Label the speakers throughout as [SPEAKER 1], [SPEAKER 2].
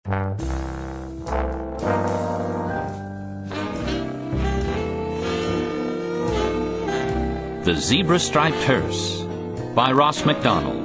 [SPEAKER 1] The Zebra-Striped Hearse by Ross MacDonald.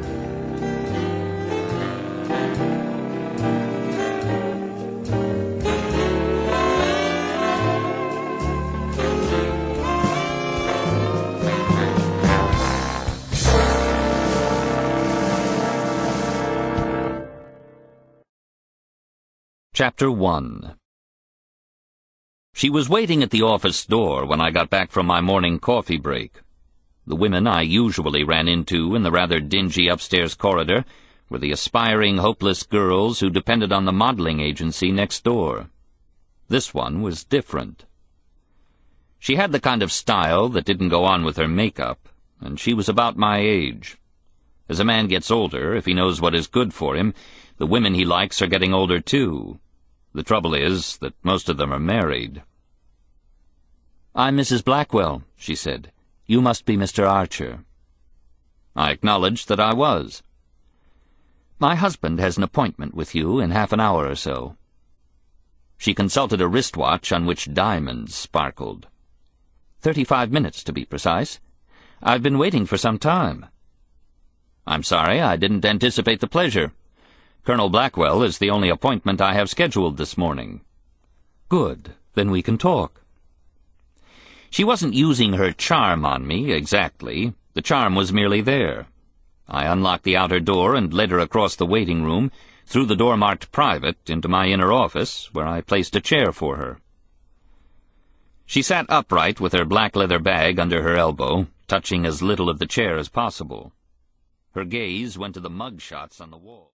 [SPEAKER 1] Chapter 1. She was waiting at the office door when I got back from my morning coffee break. The women I usually ran into in the rather dingy upstairs corridor were the aspiring, hopeless girls who depended on the modeling agency next door. This one was different. She had the kind of style that didn't go on with her makeup, and she was about my age. As a man gets older, if he knows what is good for him, the women he likes are getting older too. The trouble is that most of them are married. "I'm Mrs. Blackwell," she said. "You must be Mr. Archer." I acknowledged that I was. "My husband has an appointment with you in half an hour or so." She consulted a wristwatch on which diamonds sparkled. 35 minutes, to be precise. I've been waiting for some time. "I'm sorry, I didn't anticipate the pleasure. Colonel Blackwell is the only appointment I have scheduled this morning." "Good. Then we can talk." She wasn't using her charm on me, exactly. The charm was merely there. I unlocked the outer door and led her across the waiting room, through the door marked "Private," into my inner office, where I placed a chair for her. She sat upright with her black leather bag under her elbow, touching as little of the chair as possible. Her gaze went to the mug shots on the wall.